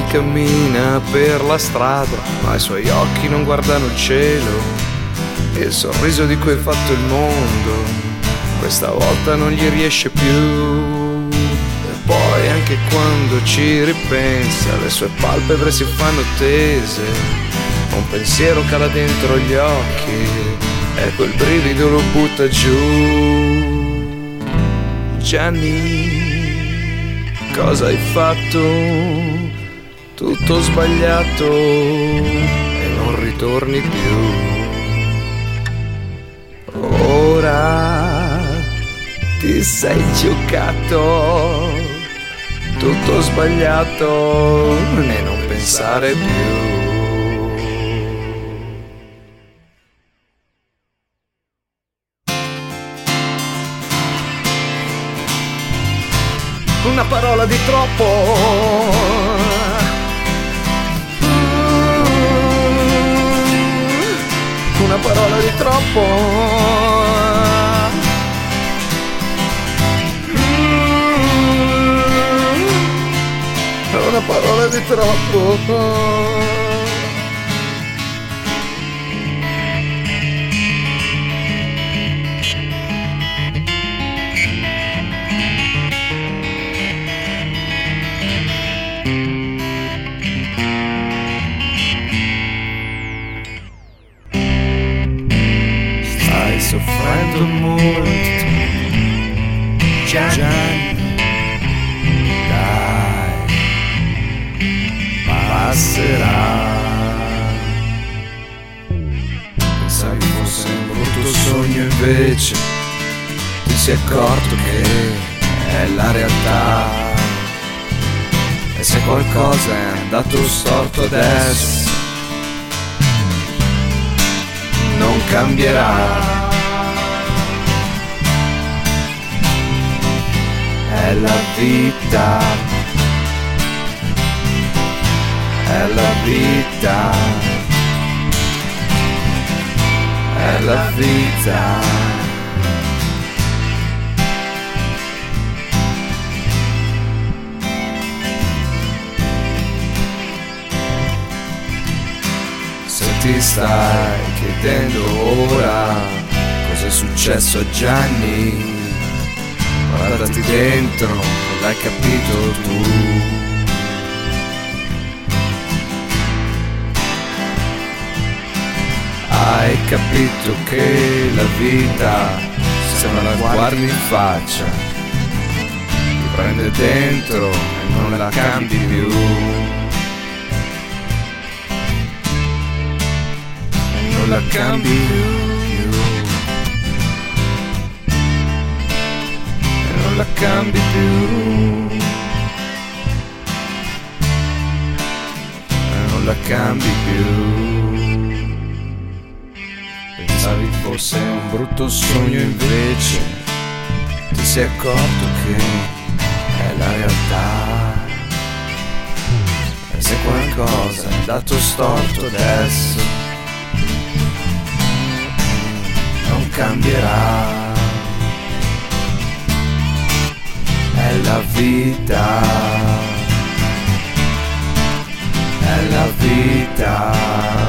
domani cammina per la strada, ma i suoi occhi non guardano il cielo. Il sorriso di cui è fatto il mondo questa volta non gli riesce più. E poi anche quando ci ripensa le sue palpebre si fanno tese, un pensiero cala dentro gli occhi e quel brivido lo butta giù. Gianni, cosa hai fatto? Tutto sbagliato e non ritorni più. Ora ti sei giocato, tutto sbagliato e non pensare più. Una parola di troppo. Una parola di troppo. Una parola di troppo. Stai soffrendo molto, Gianni, dai, passerà. Pensavi fosse un brutto sogno, invece ti sei accorto che è la realtà. E se qualcosa è andato storto adesso, non cambierà. È la vita, è la vita, è la vita. Se ti stai chiedendo ora cosa è successo a Gianni, guardati dentro, non l'hai capito tu. Hai capito che la vita, se non la guardi in faccia, ti prende dentro e non la cambi più. Non la cambi più, e non la cambi più, e non la cambi più. Pensavi fosse un brutto sogno, invece ti sei accorto che è la realtà. E se qualcosa è andato storto adesso, non cambierà. È la vita, è la vita.